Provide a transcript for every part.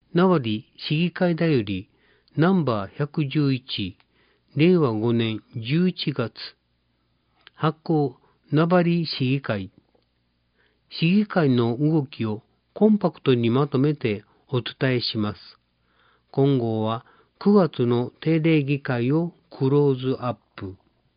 名張市議会だよりナンバー111、令和5年11月。発行、名張市議会。市議会の動きをコンパクトにまとめてお伝えします。今後は9月の定例議会をクローズアップ。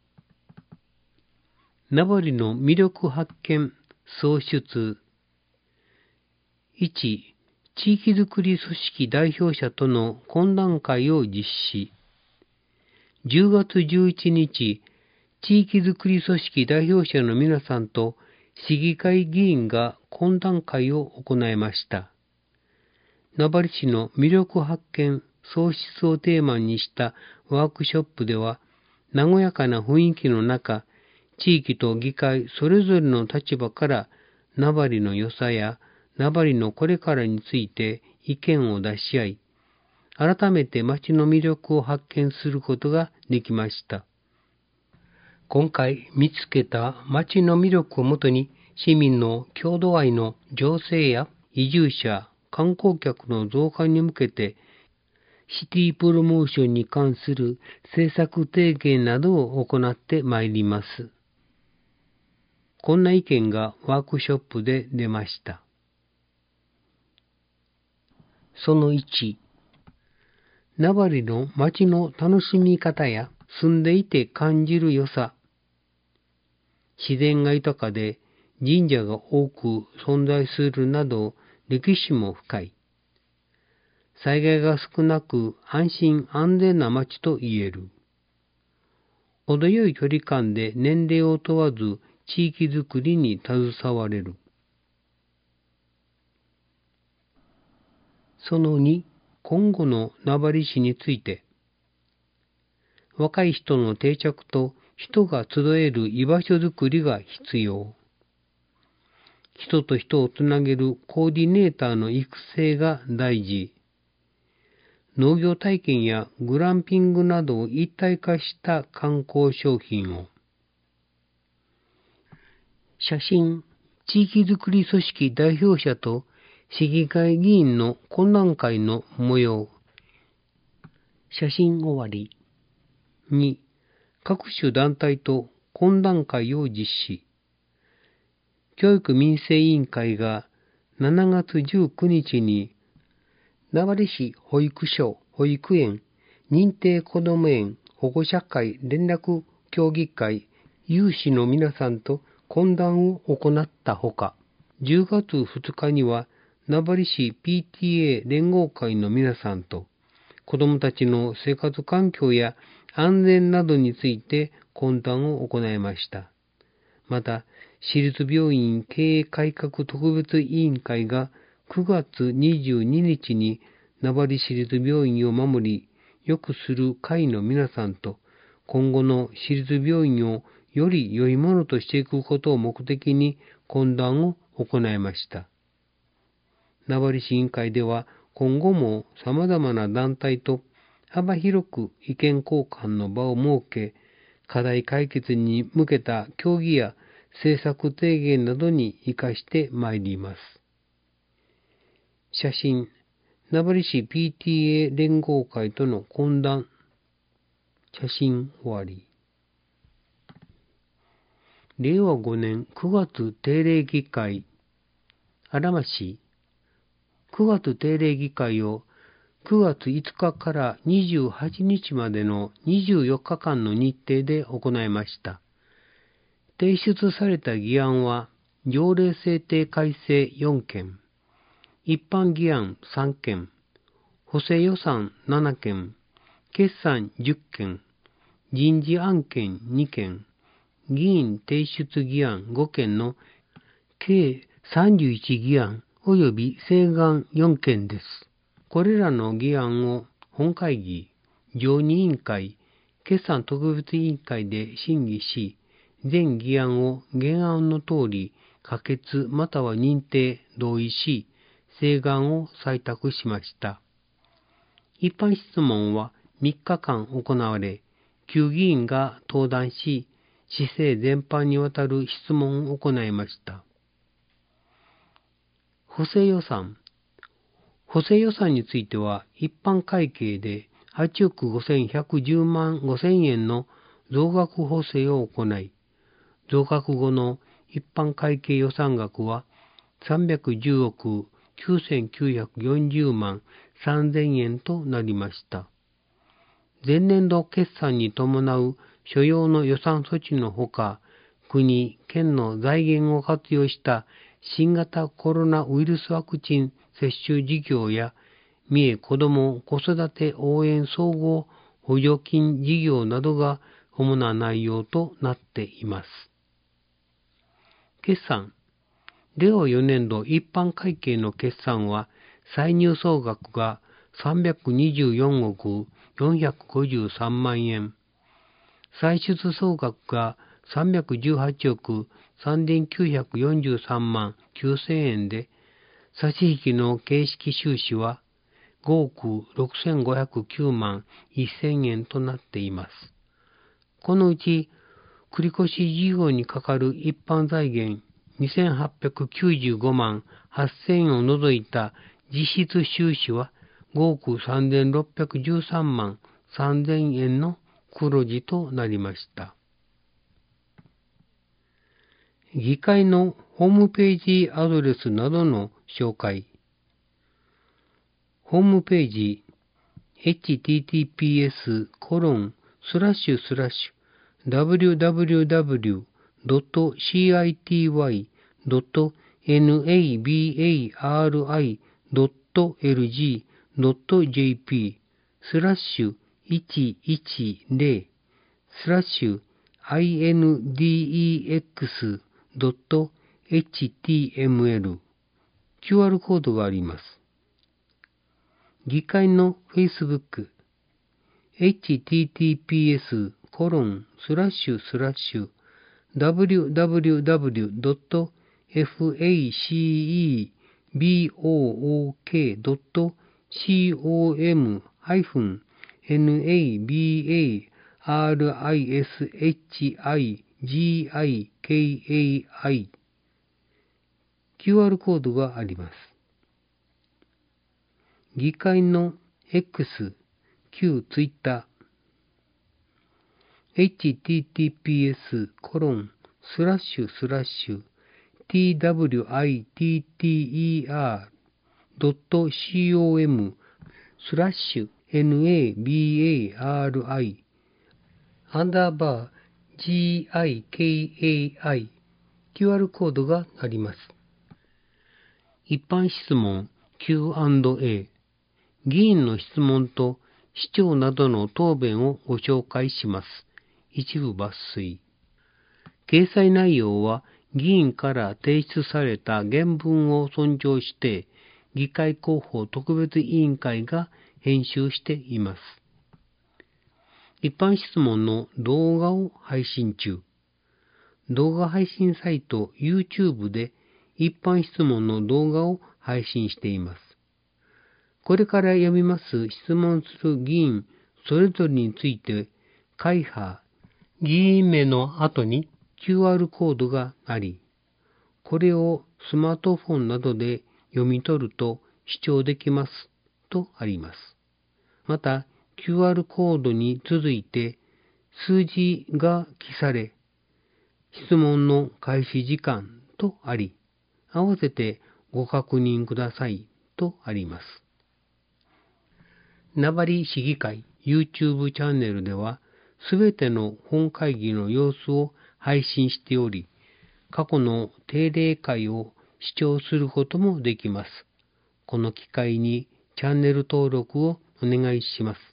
名張の魅力発見創出。1、地域づくり組織代表者との懇談会を実施。10月11日、地域づくり組織代表者の皆さんと市議会議員が懇談会を行いました。名張市の魅力発見創出をテーマにしたワークショップでは、和やかな雰囲気の中、地域と議会それぞれの立場から名張の良さや名張のこれからについて意見を出し合い、改めて町の魅力を発見することができました。今回見つけた町の魅力をもとに、市民の郷土愛の醸成や移住者、観光客の増加に向けて、シティプロモーションに関する政策提言などを行ってまいります。こんな意見がワークショップで出ました。その1、名張の街の楽しみ方や住んでいて感じる良さ。自然が豊かで神社が多く存在するなど歴史も深い。災害が少なく安心安全な街と言える。程よい距離感で年齢を問わず地域づくりに携われる。その2、今後の名張市について。若い人の定着と人が集える居場所づくりが必要。人と人をつなげるコーディネーターの育成が大事。農業体験やグランピングなどを一体化した観光商品を。写真、地域づくり組織代表者と市議会議員の懇談会の模様。写真終わり。2、各種団体と懇談会を実施。教育民生委員会が7月19日に名張市保育所、保育園、認定こども園、保護者会連絡協議会、有志の皆さんと懇談を行ったほか、10月2日には名張市 PTA 連合会の皆さんと子どもたちの生活環境や安全などについて懇談を行いました。また、市立病院経営改革特別委員会が9月22日に名張市立病院を守り、良くする会の皆さんと、今後の市立病院をより良いものとしていくことを目的に懇談を行いました。名張市委員会では、今後も様々な団体と幅広く意見交換の場を設け、課題解決に向けた協議や政策提言などに生かしてまいります。写真、名張市 PTA 連合会との懇談。写真終わり。令和5年9月定例議会。荒間市。9月定例議会を9月5日から28日までの24日間の日程で行いました。提出された議案は、条例制定改正4件、一般議案3件、補正予算7件、決算10件、人事案件2件、議員提出議案5件の計31議案及び請願4件です。これらの議案を本会議、常任委員会、決算特別委員会で審議し、全議案を原案の通り可決または認定、同意し、請願を採択しました。一般質問は3日間行われ、9議員が登壇し、市政全般にわたる質問を行いました。補正予算。 補正予算については、一般会計で8億5110万5000円の増額補正を行い、増額後の一般会計予算額は310億9940万3000円となりました。前年度決算に伴う所要の予算措置のほか、国、県の財源を活用した新型コロナウイルスワクチン接種事業や三重子ども子育て応援総合補助金事業などが主な内容となっています。決算。令和4年度一般会計の決算は、歳入総額が324億453万円、歳出総額が318億3943万9000円で、差し引きの形式収支は5億6509万1000円となっています。このうち、繰越事業にかかる一般財源2895万8000円を除いた実質収支は5億3613万3000円の黒字となりました。議会のホームページアドレスなどの紹介。ホームページ https://www.cityy.index.html QR コードがあります。議会の Facebook https://www.facebook.com/nabarishi.gikkai QR コードがあります。議会の X、旧 Twitter、twitter.com/twitter.com/nabari_gikai QR コードがあります。一般質問 Q&A、議員の質問と市長などの答弁をご紹介します。一部抜粋。掲載内容は議員から提出された原文を尊重して、議会広報特別委員会が編集しています。一般質問の動画を配信中。動画配信サイト YouTube で一般質問の動画を配信しています。これから読みます質問する議員それぞれについて、会派、議員名の後に QR コードがあり、これをスマートフォンなどで読み取ると視聴できますとあります。また、QR コードに続いて数字が記され、質問の開始時間とあり、合わせてご確認くださいとあります。名張市議会 YouTube チャンネルでは、すべての本会議の様子を配信しており、過去の定例会を視聴することもできます。この機会にチャンネル登録をお願いします。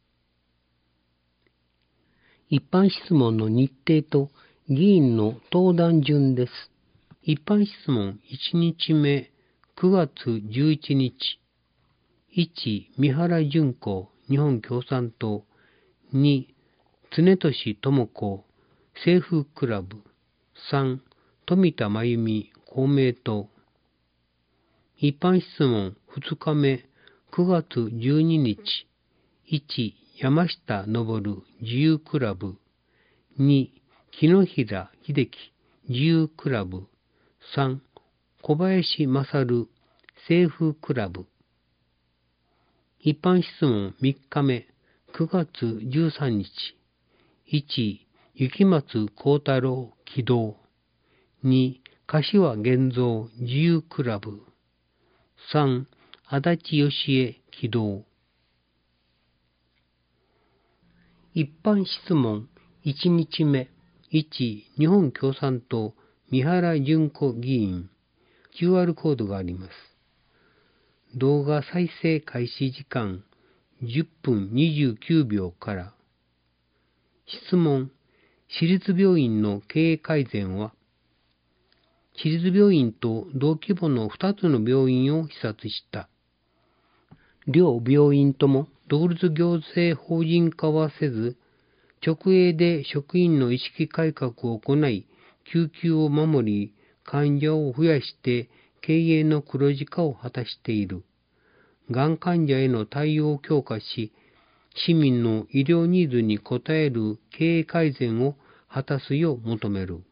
一般質問の日程と議員の登壇順です。一般質問1日目、9月11日。1、三原淳子、日本共産党。2、常俊智子、政府クラブ。3、富田真由美、公明党。一般質問2日目、9月12日。1、山下昇、自由クラブ。2、木平秀樹、自由クラブ。3、小林勝、政府クラブ。 一般質問3日目、9月13日。1、雪松幸太郎起動。2、柏源三自由クラブ。3、足立義恵起動。一般質問1日目。1、日本共産党三原純子議員。QR コードがあります。動画再生開始時間10分29秒から。質問、私立病院の経営改善は？私立病院と同規模の2つの病院を視察した。両病院とも独立行政法人化はせず、直営で職員の意識改革を行い、救急を守り、患者を増やして経営の黒字化を果たしている。がん患者への対応を強化し、市民の医療ニーズに応える経営改善を果たすよう求める。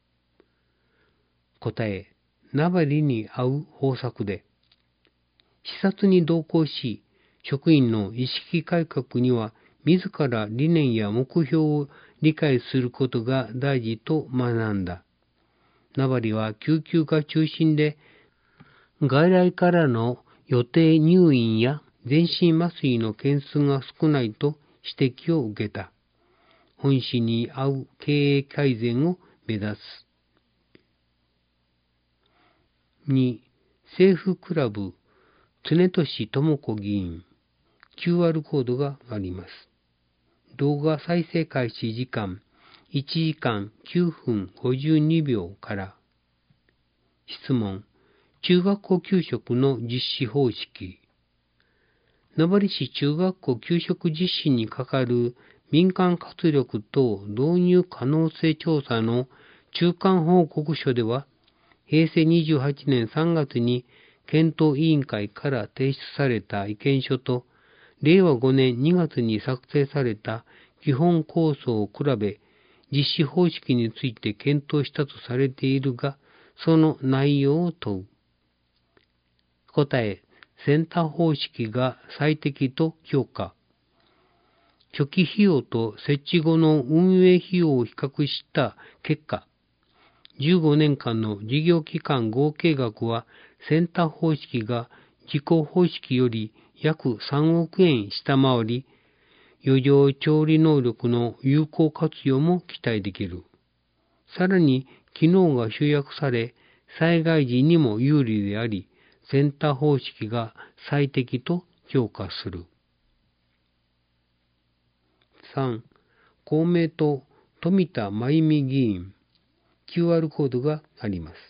答え、名張に合う方策で。視察に同行し、職員の意識改革には自ら理念や目標を理解することが大事と学んだ。名張は救急が中心で、外来からの予定入院や全身麻酔の件数が少ないと指摘を受けた。本市に合う経営改善を目指す。2、政府クラブ常利智子議員。QR コードがあります。動画再生開始時間1時間9分52秒から。質問、中学校給食の実施方式。名張市中学校給食実施にかかる民間活力等導入可能性調査の中間報告書では、平成28年3月に検討委員会から提出された意見書と、令和5年2月に作成された基本構想を比べ、実施方式について検討したとされているが、その内容を問う。答え、センター方式が最適と評価。初期費用と設置後の運営費用を比較した結果、15年間の事業期間合計額はセンター方式が自己方式より約3億円下回り、余剰調理能力の有効活用も期待できる。さらに、機能が集約され、災害時にも有利であり、センター方式が最適と評価する。3、公明党富田真由美議員。QR コードがあります。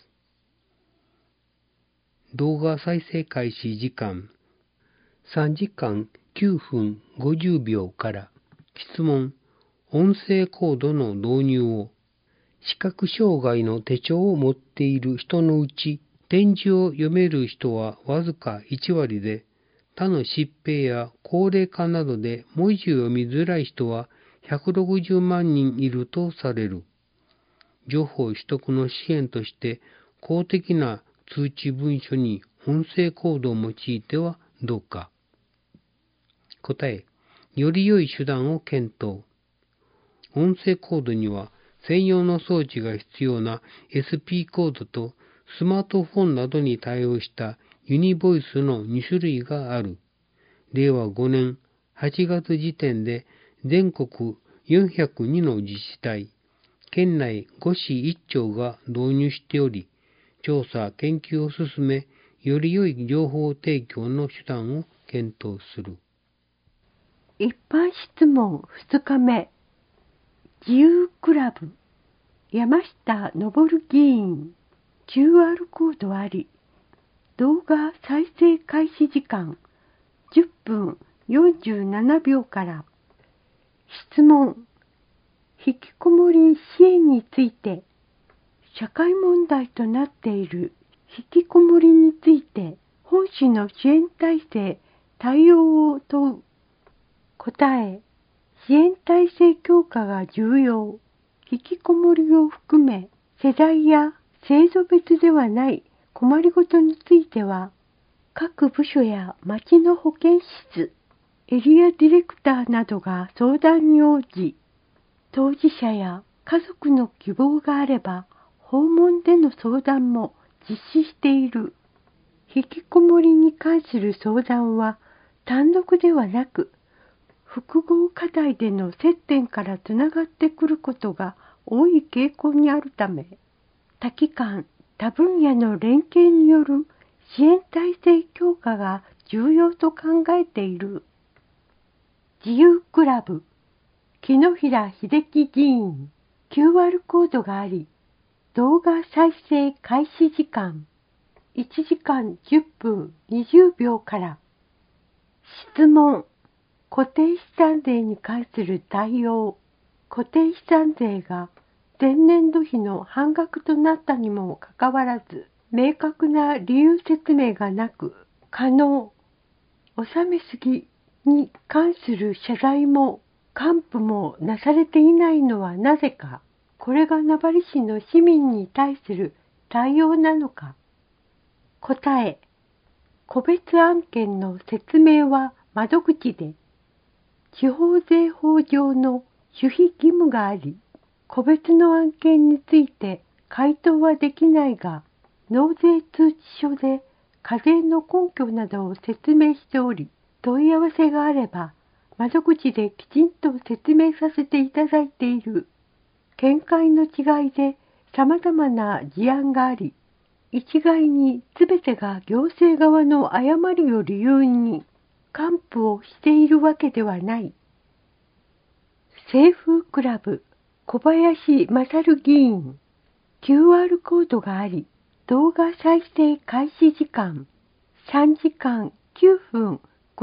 動画再生開始時間3時間9分50秒から。質問、音声コードの導入を。視覚障害の手帳を持っている人のうち、点字を読める人はわずか1割で、他の疾病や高齢化などで文字を読みづらい人は160万人いるとされる。情報取得の支援として公的な通知文書に音声コードを用いてはどうか。答え、より良い手段を検討。音声コードには専用の装置が必要な SP コードとスマートフォンなどに対応したユニボイスの2種類がある。令和5年8月時点で全国402の自治体、県内5市1町が導入しており、調査・研究を進め、より良い情報提供の手段を検討する。 一般質問2日目。自由クラブ山下昇議員。QR コードあり。動画再生開始時間10分47秒から。質問、引きこもり支援について。社会問題となっている引きこもりについて本市の支援体制対応を問う。答え、支援体制強化が重要。引きこもりを含め世代や制度別ではない困りごとについては各部署や町の保健室、エリアディレクターなどが相談に応じ、当事者や家族の希望があれば訪問での相談も実施している。引きこもりに関する相談は単独ではなく、複合課題での接点からつながってくることが多い傾向にあるため、多機関、多分野の連携による支援体制強化が重要と考えている。自由クラブ、木野平秀樹議員、QR コードがあり、動画再生開始時間、1時間10分20秒から。質問、固定資産税に関する対応。固定資産税が前年度比の半額となったにもかかわらず、明確な理由説明がなく、可能、納めすぎに関する謝罪も還付もなされていないのはなぜか。これが名張市の市民に対する対応なのか。答え、個別案件の説明は窓口で、地方税法上の守秘義務があり、個別の案件について回答はできないが、納税通知書で課税の根拠などを説明しており、問い合わせがあれば、窓口できちんと説明させていただいている。見解の違いで様々な事案があり、一概に全てが行政側の誤りを理由に還付をしているわけではない。清風クラブ、小林勝議員、QR コードがあり、動画再生開始時間、3時間9分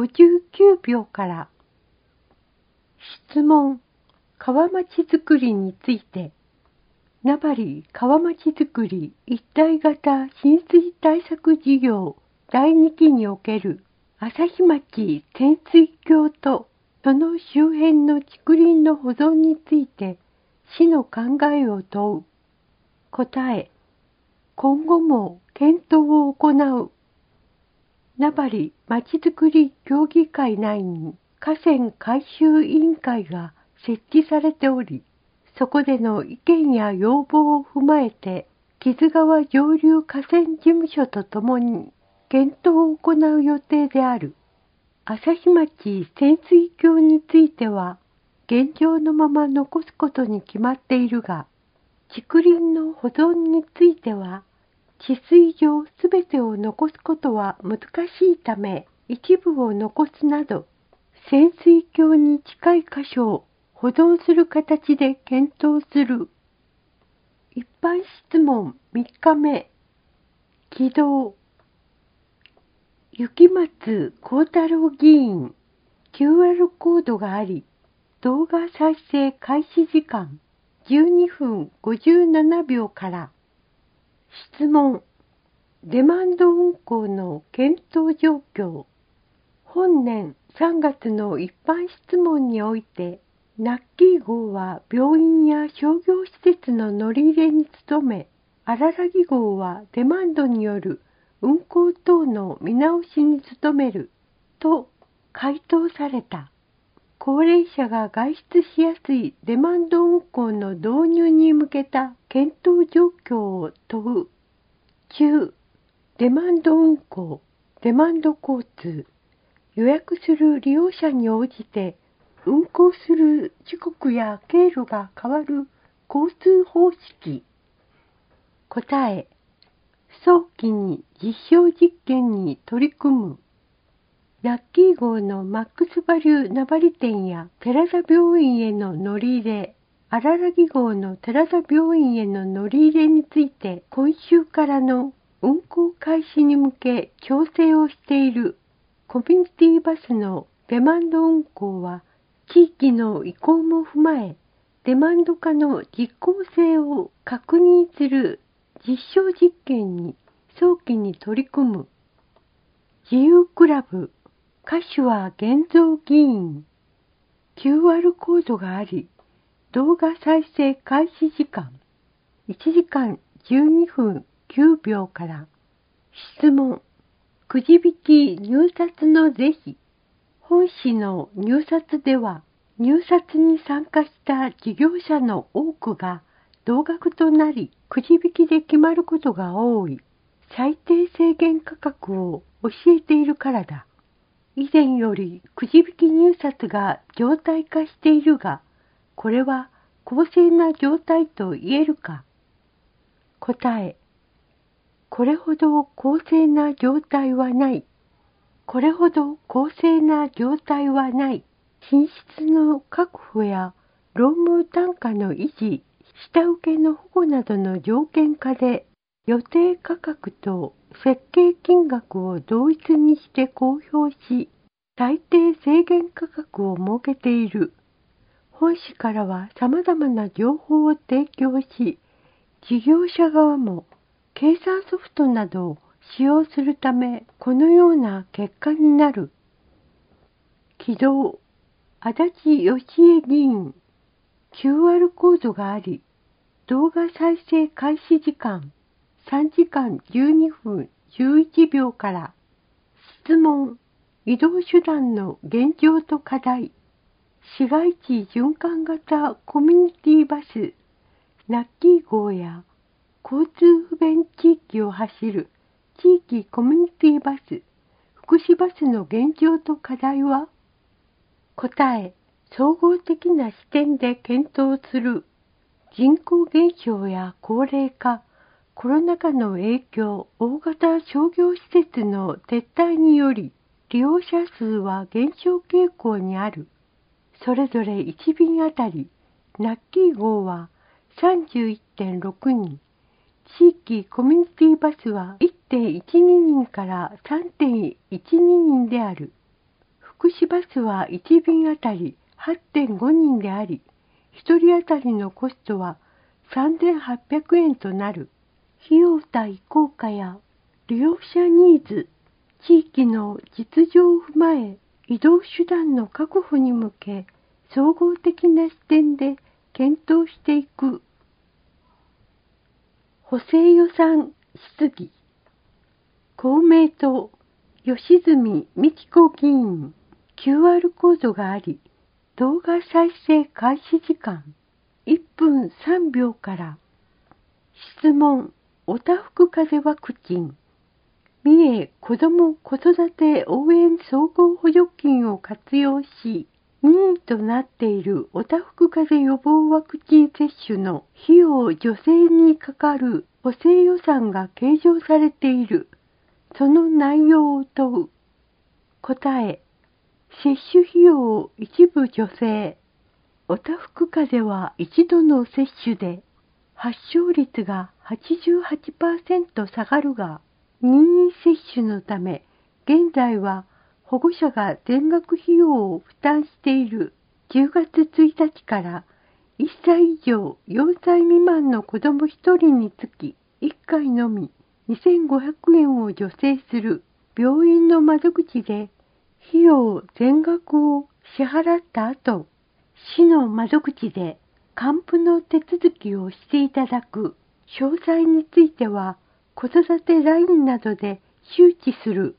59秒から。質問、川町づくりについて。名張川町づくり一体型浸水対策事業第2期における朝日町潜水橋とその周辺の竹林の保存について市の考えを問う。答え、今後も検討を行う。名張まちづくり協議会内に河川改修委員会が設置されており、そこでの意見や要望を踏まえて、木津川上流河川事務所とともに検討を行う予定である。朝日町潜水橋については、現状のまま残すことに決まっているが、竹林の保存については、治水上すべてを残すことは難しいため、一部を残すなど、潜水橋に近い箇所を保存する形で検討する。一般質問3日目。起動。雪松幸太郎議員、QR コードがあり、動画再生開始時間12分57秒から。質問。デマンド運行の検討状況。本年3月の一般質問において、ナッキー号は病院や商業施設の乗り入れに努め、荒らぎ号はデマンドによる運行等の見直しに努めると回答された。高齢者が外出しやすいデマンド運行の導入に向けた検討状況を問う。中、デマンド運行、デマンド交通、予約する利用者に応じて運行する時刻や経路が変わる交通方式。答え、早期に実証実験に取り組む。ラッキー号のマックスバリュー名張店や寺田病院への乗り入れ、荒らぎ号の寺田病院への乗り入れについて今週からの運行開始に向け調整をしている。コミュニティバスのデマンド運行は地域の意向も踏まえ、デマンド化の実効性を確認する実証実験に早期に取り組む。自由クラブ、柏源三議員、QR コードがあり、動画再生開始時間、1時間12分9秒から。質問、 くじ引き入札の是非。本誌の入札では、入札に参加した事業者の多くが同額となり、くじ引きで決まることが多い。最低制限価格を教えているからだ。以前よりくじ引き入札が常態化しているが、これは公正な状態と言えるか。答え。これほど公正な状態はない。これほど公正な状態はない。品質の確保や労務単価の維持、下請けの保護などの条件下で予定価格と設計金額を同一にして公表し、最低制限価格を設けている。本誌からは様々な情報を提供し、事業者側も計算ソフトなどを使用するため、このような結果になる。起動、足立義恵議員、QR コードがあり、動画再生開始時間、3時間12分11秒から、質問、移動手段の現状と課題、市街地循環型コミュニティバス、ナッキー号や、交通不便地域を走る地域コミュニティバス、福祉バスの現状と課題は？答え、総合的な視点で検討する。人口減少や高齢化、コロナ禍の影響、大型商業施設の撤退により、利用者数は減少傾向にある。それぞれ1便あたり、ナッキー号は 31.6 人、地域コミュニティバスは 1.12 人から 3.12 人である。福祉バスは1便あたり 8.5 人であり、1人あたりのコストは 3,800 円となる。費用対効果や利用者ニーズ、地域の実情を踏まえ、移動手段の確保に向け、総合的な視点で検討していく。補正予算質疑。公明党、吉住美智子議員、QR コードがあり、動画再生開始時間、1分3秒から。質問、おたふく風邪ワクチン、三重子ども子育て応援総合補助金を活用し、任意となっているおたふく風邪予防ワクチン接種の費用助成にかかる補正予算が計上されている。その内容を問う。答え、接種費用を一部助成。おたふく風邪は一度の接種で発症率が 88% 下がるが、任意接種のため、現在は保護者が全額費用を負担している。10月1日から1歳以上4歳未満の子ども1人につき1回のみ2,500円を助成する。病院の窓口で費用全額を支払った後、市の窓口で還付の手続きをしていただく。詳細については子育てラインなどで周知する。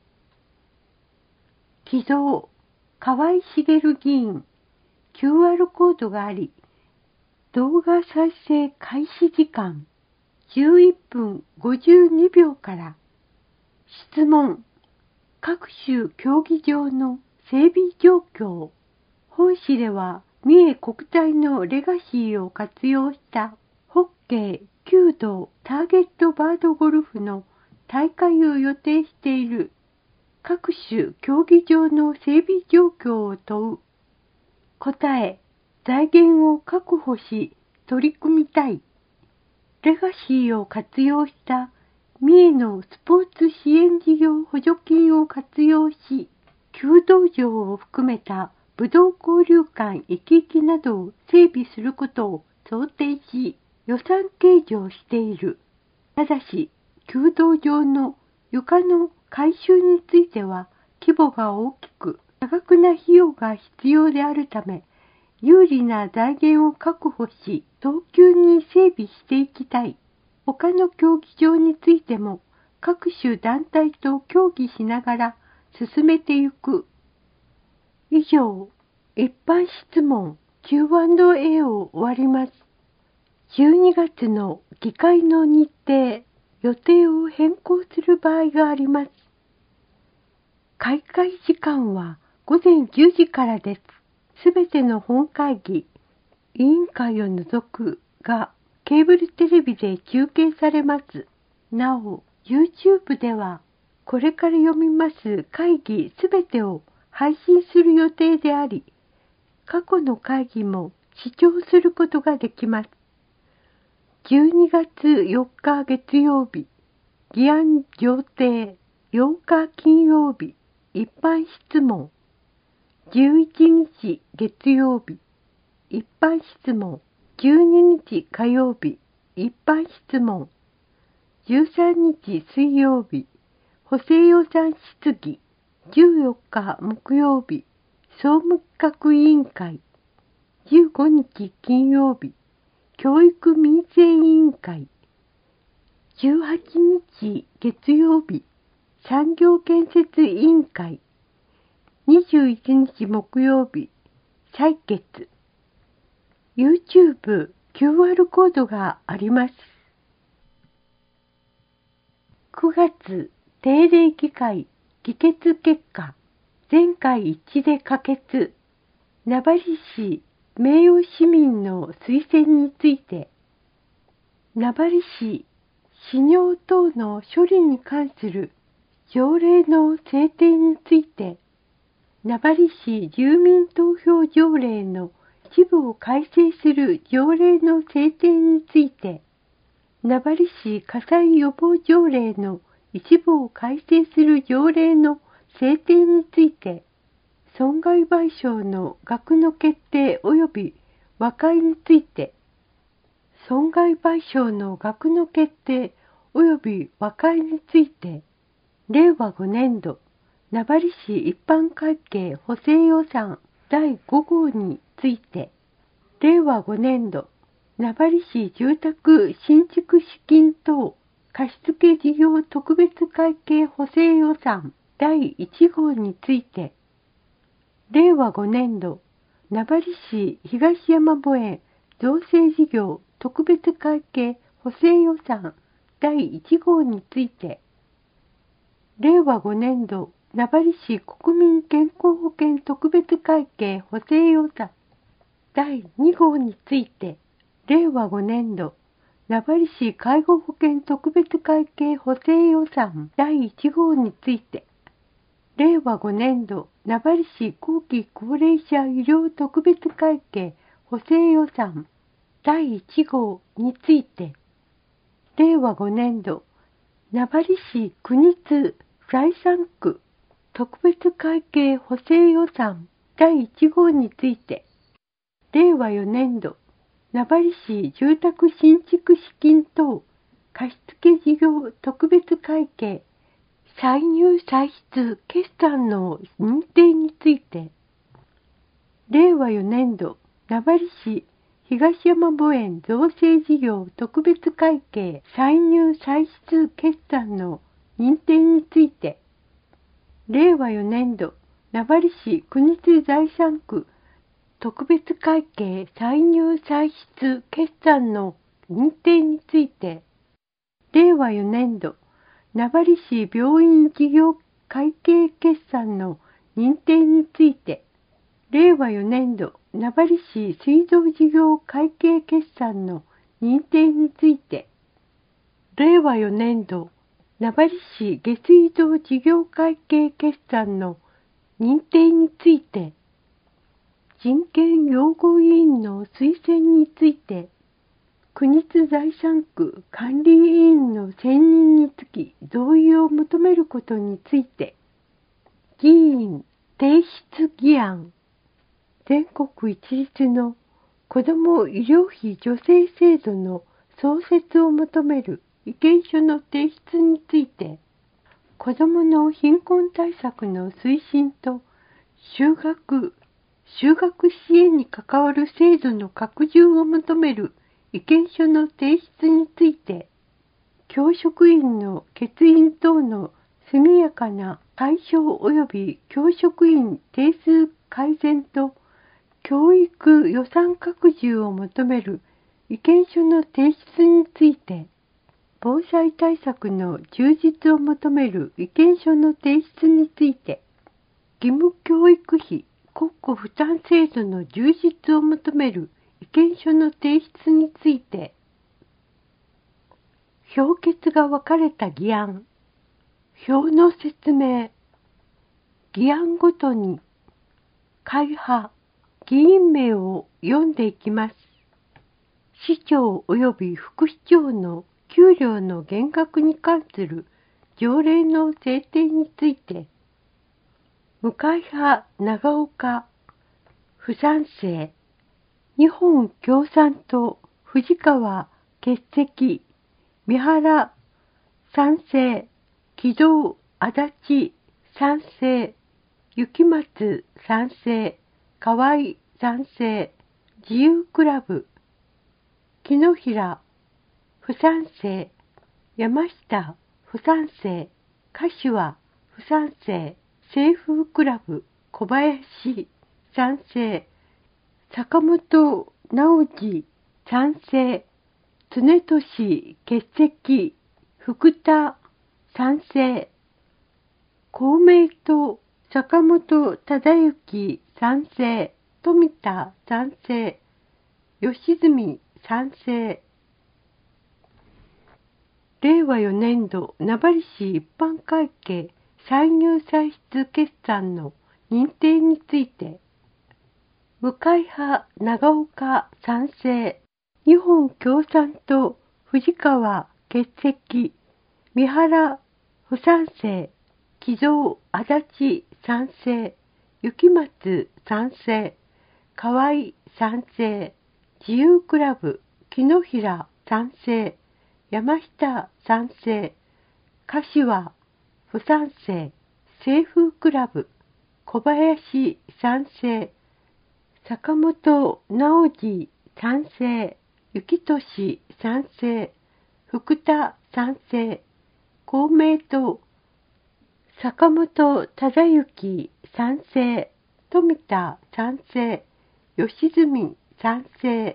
起動、河合茂議員、QR コードがあり、動画再生開始時間、11分52秒から。質問、各種競技場の整備状況。本誌では、三重国体のレガシーを活用したホッケー、弓道、ターゲットバードゴルフの大会を予定している。各種競技場の整備状況を問う。答え、財源を確保し取り組みたい。レガシーを活用した三重のスポーツ支援事業補助金を活用し、弓道場を含めた武道交流館行き来などを整備することを想定し、予算計上している。ただし、弓道場の床の改修については規模が大きく多額な費用が必要であるため、有利な財源を確保し早急に整備していきたい。他の競技場についても各種団体と協議しながら進めていく。以上、一般質問 Q&A を終わります。12月の議会の日程、予定を変更する場合があります。開会時間は午前10時からです。すべての本会議、委員会を除くがケーブルテレビで中継されます。なお、YouTube ではこれから読みます会議すべてを配信する予定であり、過去の会議も視聴することができます。12月4日月曜日、議案上呈、8日金曜日、一般質問、11日月曜日、一般質問、12日火曜日、一般質問、13日水曜日、補正予算質疑、14日木曜日、総務企画委員会、15日金曜日、教育民生委員会、18日月曜日、産業建設委員会、21日木曜日、採決。YouTube QR コードがあります。9月定例議会議決結果、全会一致で可決。名張市名誉市民の推薦について、名張市私尿等の処理に関する条例の制定について、名張市住民投票条例の一部を改正する条例の制定について、名張市火災予防条例の一部を改正する条例の制定について、損害賠償の額の決定及び和解について、損害賠償の額の決定及び和解について、令和5年度名張市一般会計補正予算第5号について、令和5年度名張市住宅新築資金等貸付事業特別会計補正予算第1号について、令和5年度名張市東山墓園造成事業特別会計補正予算第1号について、令和5年度名張市国民健康保険特別会計補正予算第2号について、令和5年度名張市介護保険特別会計補正予算第1号について、令和5年度名張市後期高齢者医療特別会計補正予算第1号について、令和5年度名張市国津第3区特別会計補正予算第1号について、令和4年度名張市住宅新築資金等貸付事業特別会計歳入歳出決算の認定について、令和4年度名張市東山墓園造成事業特別会計歳入歳出決算の認定について、令和4年度名張市国津第3区特別会計歳入歳出決算の認定について、令和4年度名張市病院事業会計決算の認定について、令和4年度名張市水道事業会計決算の認定について、令和4年度名張市下水道事業会計決算の認定について、人権擁護委員の推薦について、国津第3区管理委員の選任につき同意を求めることについて、議員提出議案、全国一律の子ども医療費助成制度の創設を求める意見書の提出について、子どもの貧困対策の推進と就学支援に関わる制度の拡充を求める意見書の提出について、 教職員の欠員等の速やかな解消及び教職員定数改善と教育予算拡充を求める意見書の提出について、防災対策の充実を求める意見書の提出について、義務教育費国庫負担制度の充実を求める意見書の提出について、評決が分かれた議案、表の説明、議案ごとに会派、議員名を読んでいきます。市長及び副市長の給料の減額に関する条例の制定について、向井派長岡、不賛成、日本共産党藤川欠席、三原賛成、木戸足立賛成、雪松賛成、河合賛成、自由クラブ、木の平不賛成、山下不賛成、柏不賛成、清風クラブ小林賛成、坂本直次賛成、常俊欠席、福田賛成、公明党坂本忠之賛成、富田賛成、吉住賛成。令和4年度名張市一般会計歳入歳出決算の認定について、向井派長岡賛成、日本共産党藤川欠席、三原不賛成、木戸足立賛成、雪松賛成、河合賛成、自由クラブ木の平賛成、山下賛成、柏不賛成、清風クラブ小林賛成、坂本直次賛成、雪俊賛成、福田賛成、公明党坂本忠之賛成、富田賛成、吉住賛成。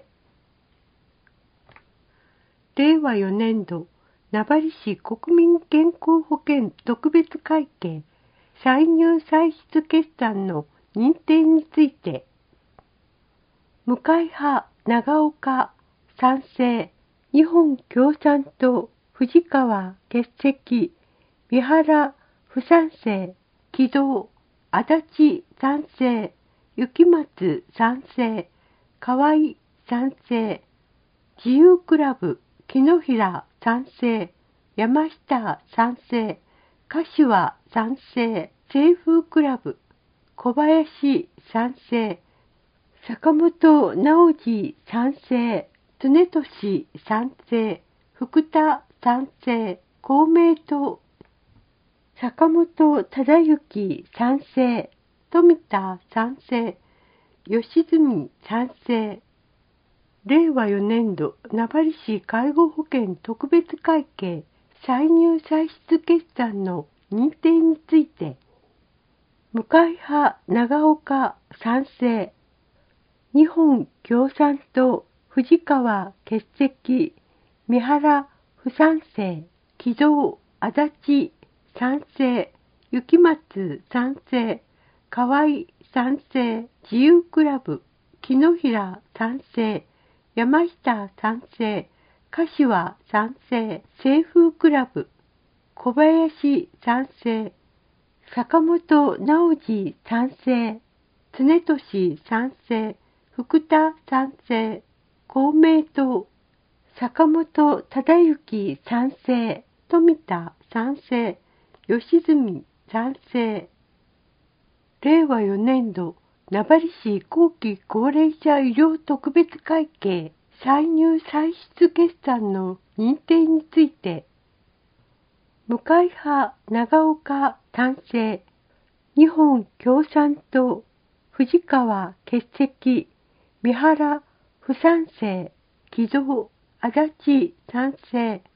令和4年度名張市国民健康保険特別会計歳入歳出決算の認定について、向井派長岡賛成、日本共産党藤川欠席、三原不賛成、木戸足立賛成、雪松賛成、河合賛成、自由クラブ木の平賛成、山下賛成、柏賛成、清風クラブ小林賛成、坂本直次賛成、常俊賛成、福田賛成、公明党坂本忠之賛成、富田賛成、吉住賛成。令和4年度名張市介護保険特別会計歳入歳出決算の認定について、向井派長岡賛成、日本共産党藤川欠席、三原不賛成、木戸足立賛成、雪松賛成、河合賛成、自由クラブ木の平賛成、山下賛成、柏賛成、清風クラブ小林賛成、坂本直次賛成、常俊賛成、福田賛成、公明党坂本忠之賛成、富田賛成、吉住賛成。令和4年度名張市後期高齢者医療特別会計歳入歳出決算の認定について、向井派長岡賛成、日本共産党藤川欠席、三原不賛成、木戸足立賛成、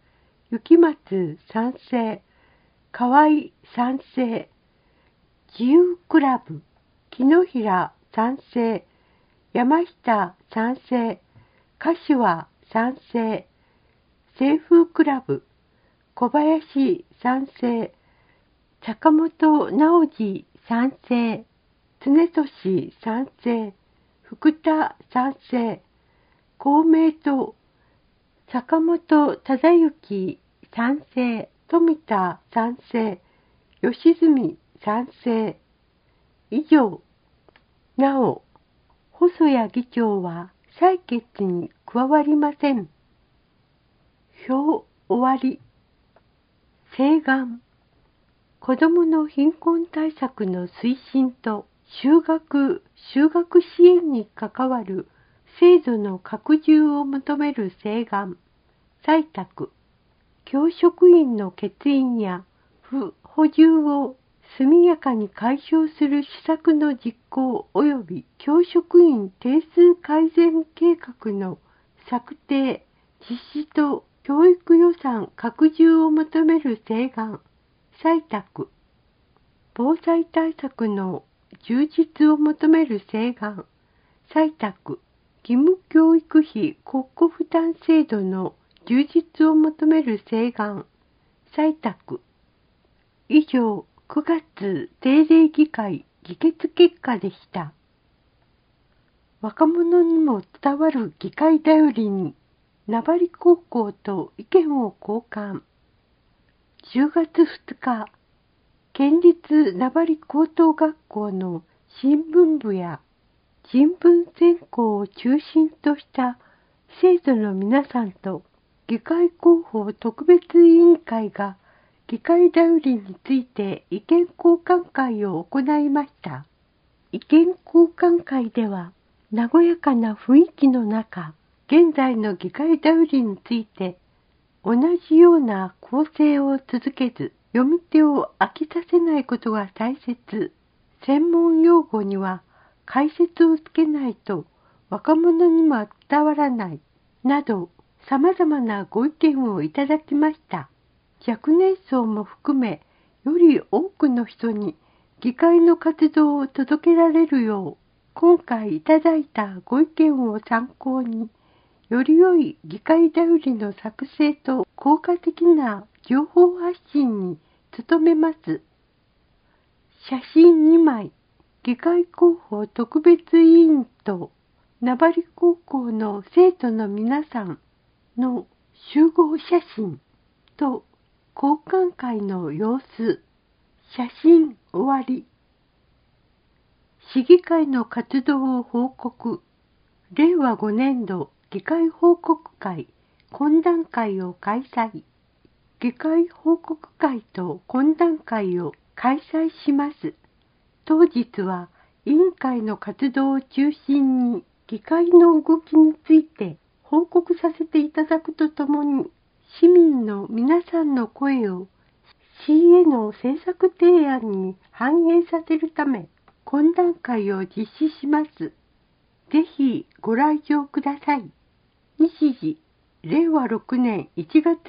雪松賛成、河合賛成、自由クラブ、木の平賛成、山下賛成、柏賛成、清風クラブ、小林賛成、坂本直次賛成、常俊賛成、福田賛成、公明党、坂本忠之賛成、富田賛成、吉住賛成。以上。なお、細谷議長は採決に加わりません。表終わり。請願。子どもの貧困対策の推進と就学支援に関わる制度の拡充を求める請願。採択。教職員の欠員や不補充を速やかに解消する施策の実行及び教職員定数改善計画の策定、実施と教育予算拡充を求める請願。採択。防災対策の充実を求める請願。採択。義務教育費国庫負担制度の充実を求める請願。採択。以上、9月定例議会議決結果でした。若者にも伝わる議会だよりに、名張高校と意見を交換。10月2日、県立名張高等学校の新聞部や人文専攻を中心とした生徒の皆さんと議会広報特別委員会が議会だよりについて意見交換会を行いました。意見交換会では、和やかな雰囲気の中、現在の議会だよりについて、同じような構成を続けず、読み手を飽きさせないことが大切。専門用語には解説をつけないと若者にも伝わらない。など、様々なご意見をいただきました。若年層も含め、より多くの人に議会の活動を届けられるよう、今回いただいたご意見を参考に、より良い議会だよりの作成と効果的な情報発信に努めます。写真2枚、議会広報特別委員と名張高校の生徒の皆さんの集合写真と交換会の様子。写真終わり。市議会の活動を報告。令和5年度議会報告会懇談会を開催。議会報告会と懇談会を開催します。当日は委員会の活動を中心に議会の動きについて報告させていただくとともに、市民の皆さんの声を市への政策提案に反映させるため、懇談会を実施します。ぜひご来場ください。日時、令和6年1月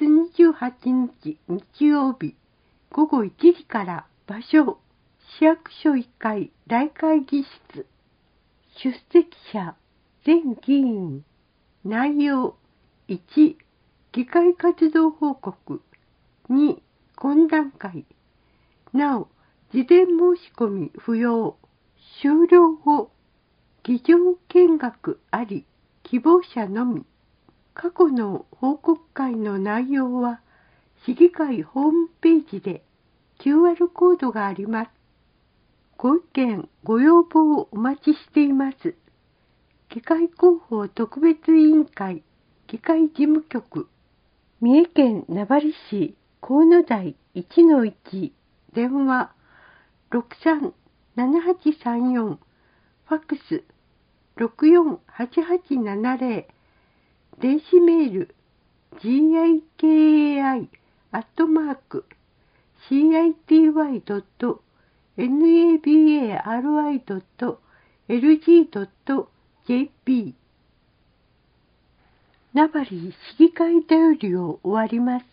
28日日曜日、午後1時から。場所、市役所1階大会議室。出席者、全議員。内容、1、議会活動報告。2、懇談会。なお、事前申し込み不要。終了後、議場見学あり、希望者のみ。過去の報告会の内容は、市議会ホームページで QR コードがあります。ご意見、ご要望をお待ちしています。議会広報特別委員会、議会事務局、三重県名張市河野台 1-1、電話637834、ファックス648870、電子メール gikai@nabari.lg.jp。 名張市議会だよりを終わります。